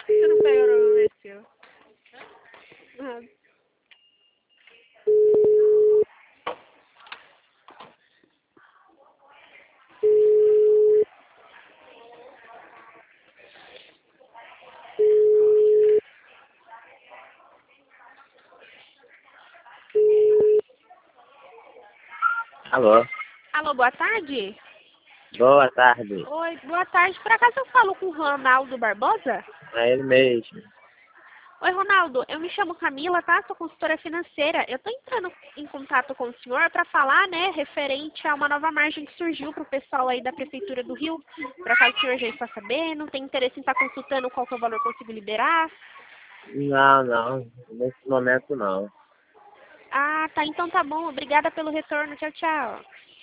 Você não pegou no meu seu. Alô, Alô, boa tarde? boa tarde. Oi, boa tarde. Por acaso eu falo com o Ronaldo Barbosa? É ele mesmo. Oi, Ronaldo. Eu me chamo Camila, tá? Sou consultora financeira. Eu tô entrando em contato com o senhor para falar, né, referente a uma nova margem que surgiu para o pessoal aí da Prefeitura do Rio. Por acaso o senhor já está sabendo? Tem interesse em estar consultando qual que é o valor que eu consigo liberar? Não, não. Nesse momento não. Ah, tá. Então tá bom. Obrigada pelo retorno. Tchau, tchau.